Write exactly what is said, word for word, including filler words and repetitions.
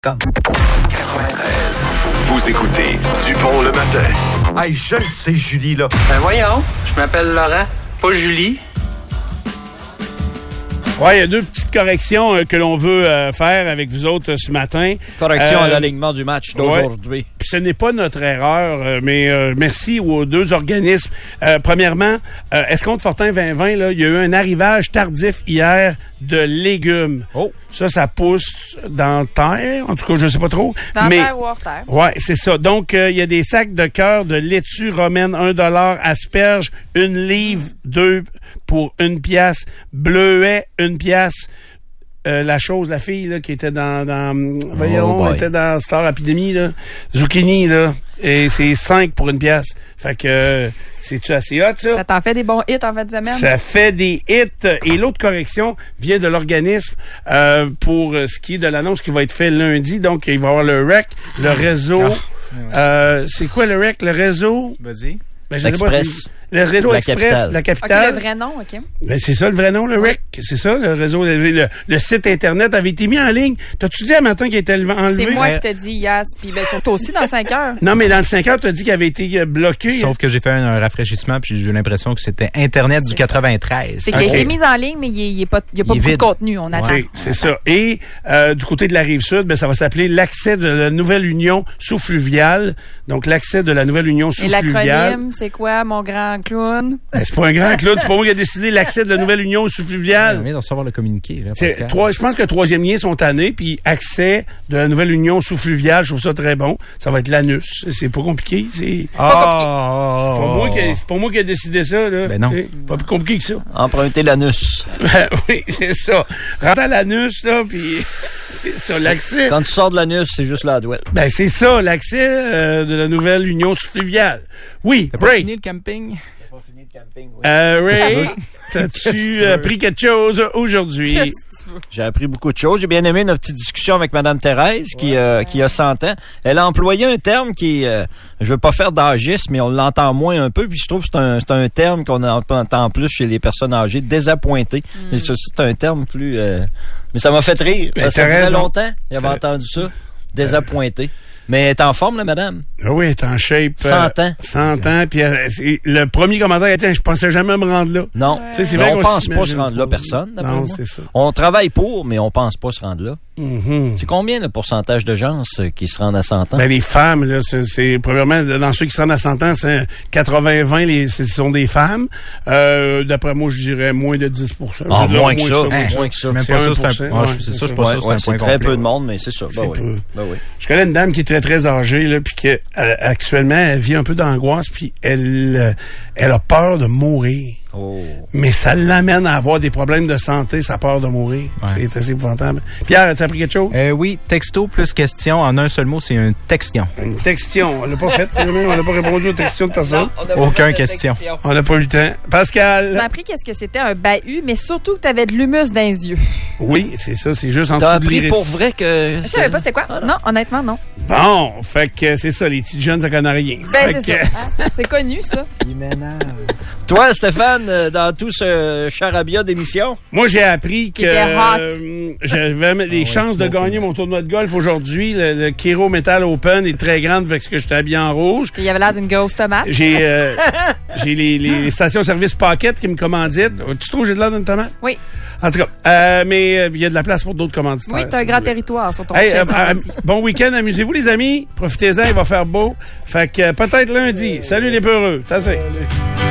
Comme. Vous écoutez Dupont le matin. Hey, je le sais, Julie, là. Ben voyons, je m'appelle Laurent, pas Julie. Oui, il y a deux petites corrections euh, que l'on veut euh, faire avec vous autres euh, ce matin. Correction Euh, à l'alignement du match d'aujourd'hui. Ouais. Puis ce n'est pas notre erreur, euh, mais euh, merci aux deux organismes. Euh, premièrement, euh, Escompte Fortin vingt vingt, là, il y a eu un arrivage tardif hier de légumes. Oh. Ça, ça pousse dans terre, en tout cas, je sais pas trop. Dans mais, terre ou hors terre. Ouais, c'est ça. Donc, euh, il y a des sacs de cœur de laitue romaine, un dollar, asperges, une livre, deux pour une pièce, bleuet, une pièce. Euh, la chose, la fille là, qui était dans, dans voyons, boy. était dans Star Epidemy, là, zucchini, là, et c'est cinq pour une pièce. Fait que euh, c'est-tu assez hot, ça? Ça t'en fait des bons hits en fin de semaine? Ça fait des hits. Et l'autre correction vient de l'organisme euh, pour ce qui est de l'annonce qui va être fait lundi. Donc, il va y avoir le R E C, le réseau. Ah. Euh, c'est quoi le R E C? Le réseau? Vas-y. Ben, je sais pas, L'Express. c'est le réseau La Express, capitale. la OK, capitale. le vrai nom, OK. Ben, c'est ça le vrai nom, le R E C. C'est ça, le réseau. Le, le, le site Internet avait été mis en ligne. T'as-tu dit un matin qu'il était enlevé? C'est moi qui te dis, Yas. Puis ben, toi aussi dans cinq heures. Non, mais dans le cinq heures, t'as dit qu'il avait été euh, bloqué. Sauf que j'ai fait un, un rafraîchissement puis j'ai eu l'impression que c'était Internet du C'est quatre-vingt-treize. C'est qu'il OK. a été mis en ligne, mais il n'y a pas, il y a pas Il est beaucoup vide. de contenu. On attend. Oui, c'est ça. Et euh, du côté de la Rive-Sud, ben, ça va s'appeler l'accès de la nouvelle union sous-fluviale. Donc, l'accès de la nouvelle union Et sous-fluviale. l'acronyme, c'est quoi, mon grand clown? Ben, c'est pas un grand clown, c'est pas moi qui a décidé l'accès de la nouvelle union On sous-fluviale. vient de recevoir le communiqué. Là, C'est Pascal. trois, je pense que le troisième lien sont tannés, puis accès de la nouvelle union sous-fluviale, je trouve ça très bon. Ça va être l'anus. C'est pas compliqué. C'est Ah, pas moi qui a- c'est pas moi qui a décidé ça, là. Ben non. C'est pas plus compliqué que ça. Emprunter l'anus. Ben oui, c'est ça. Rentre à l'anus, là, puis c'est ça, l'accès. Quand tu sors de l'anus, c'est juste la douette. Ben, c'est ça, l'accès euh, de la nouvelle union fluviale. Oui, T'as pas Ray. fini le camping? Euh, Ray, t'as-tu euh, pris quelque chose aujourd'hui? Qu'est-ce que tu veux? J'ai appris beaucoup de choses. J'ai bien aimé notre petite discussion avec Mme Thérèse, qui, euh, qui a cent ans. Elle a employé un terme qui, euh, je veux pas faire d'âgisme, mais on l'entend moins un peu, puis je trouve que c'est un, c'est un terme qu'on entend plus chez les personnes âgées, désappointé. Mais ça, c'est un terme plus... euh, mais ça m'a fait rire. Ben, parce que ça t'as faisait raison. longtemps qu'il avait entendu ça. Désappointé. Mais elle est en forme, la madame. Ah oui, t'es en shape. euh, cent ans. cent ans, puis euh, c'est- le premier commentaire, tiens, je pensais jamais me rendre là. Non. Tu sais, c'est Mais vrai on qu'on pense pas s'imagine se rendre là, personne, d'après Non, moi. c'est ça. On travaille pour, mais on pense pas se rendre là. Mhm. C'est combien le pourcentage de gens euh, qui se rendent à cent ans? Ben, les femmes, là, c'est, c'est premièrement, dans ceux qui sont à cent ans, c'est quatre-vingts vingt, les, ce sont des femmes. Euh, d'après moi, je dirais moins de dix pour cent. Ah, Je dirais moins que ça. moins Hein, que moins que ça. Même C'est pas ça, un c'est pour un, cent, ah, ouais, c'est c'est ça, ça. je pas Ouais, ça, c'est ouais, un c'est point très complet. peu de monde, mais c'est ça. C'est Ben oui. peu. Ben oui. Je connais une dame qui est très, très âgée, là, puis que, euh, actuellement, elle vit un peu d'angoisse, puis elle, euh, elle a peur de mourir. Oh. Mais ça l'amène à avoir des problèmes de santé, sa peur de mourir. Ouais. C'est assez épouvantable. Pierre, as-tu appris quelque chose? Euh, oui, texto plus question. En un seul mot, c'est un textion. Une textion. On l'a pas faite. On n'a pas répondu aux textions de personne. Aucun question. On n'a pas eu le temps. Tu Pascal. m'as appris qu'est-ce que c'était un bahut, mais surtout que tu avais de l'humus dans les yeux. Oui, c'est ça. C'est juste en T'as dessous de appris l'iris. pour vrai que... Je savais pas c'était quoi. Non, honnêtement, non. Bon, fait que c'est ça. Les petites jeunes, ça connaît rien. Ben, Fait c'est que- ça. Hein? C'est connu, ça. Toi, Stéphane, euh, dans tout ce charabia d'émissions? Moi, j'ai appris que Qui était hot. euh, j'avais les ouais, chances de smoking. gagner mon tournoi de golf aujourd'hui. Le, le Kero Metal Open est très grande parce que j'étais habillé en rouge. Il y avait l'air d'une grosse tomate. J'ai euh, j'ai les, les stations-service Pocket qui me commanditent. Tu trouves que j'ai de l'air d'une tomate? Oui. En tout cas, euh, mais euh, il y a de la place pour d'autres commanditaires. Oui, t'as un si grand vous voulez. territoire sur ton Hey, chest. euh, euh, bon week-end, amusez-vous les amis. Profitez-en, il va faire beau. Fait que euh, peut-être lundi. Salut les peureux. Ça c'est.